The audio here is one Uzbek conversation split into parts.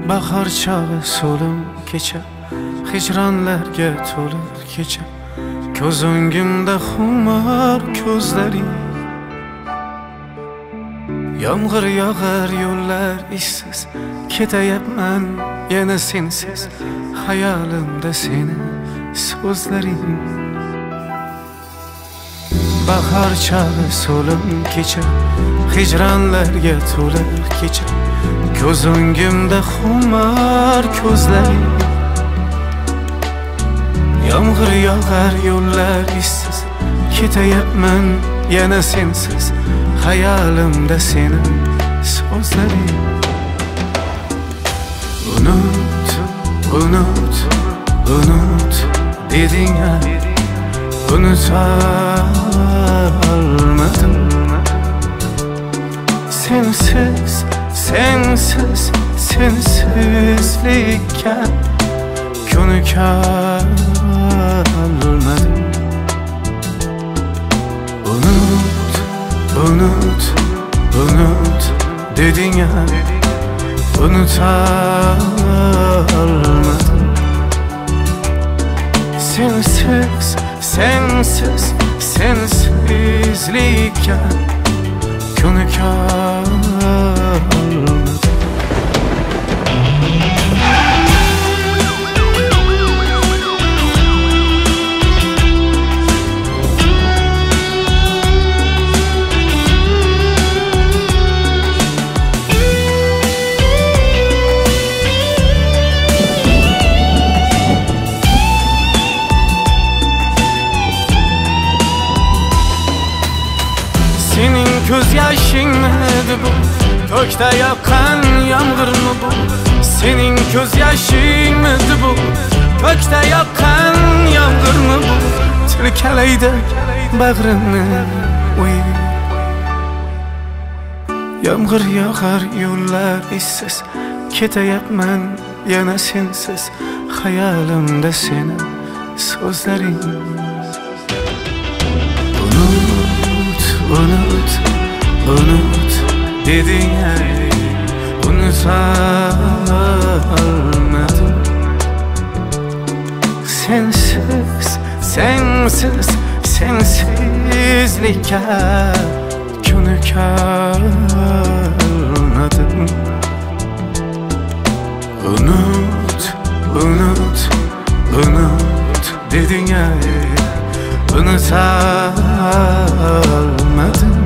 bahor chog'i so'lim kecha, hijronlarga to'lib kecha, ko'z o'ngimda xumor ko'zlaring. Yomg'ir yog'ar, yo'llar ishsiz, ketayapman yana sensiz, hayolimda seni so'zlaring. Bahor chog'i so'lim kecha, hijronlarga to'lib kecha, ko'z o'ngimda xumor ko'zlaring. Yomg'ir yog'ar, yo'llar ishsiz, ketayapman yana sensiz, hayolimda seni so'zlaring. Unut, unut, unut deding-a, unutolmadim. Sensiz, sensiz, sensizlikka ko'nikolmadim. Unut, unut, unut deding-a, unutolmadim. Sensiz, sensiz, sensizlikka ko'nikolmadim. Senin ko'z yoshingmidi bu, ko'kda yoqqan yomg'irmi bu? Sening ko'z yoshingmidi bu, ko'kda yoqqan yomg'irmi bu? Tirkalaydi bag'rimni uy. Yomg'ir yog'ar, yo'llar ishsiz, ketayapman yana sensiz, hayolimda seni so'zlaring. Unut, unut deding-a, unutolmadim. Sensiz, sensiz, sensizlikka ko'nikolmadim. Unut, unut, unut deding-a, unutolmadim.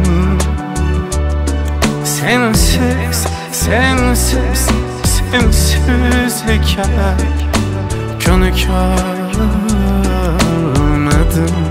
Sensiz, sensiz, sensizlikka ko'nikolmadim.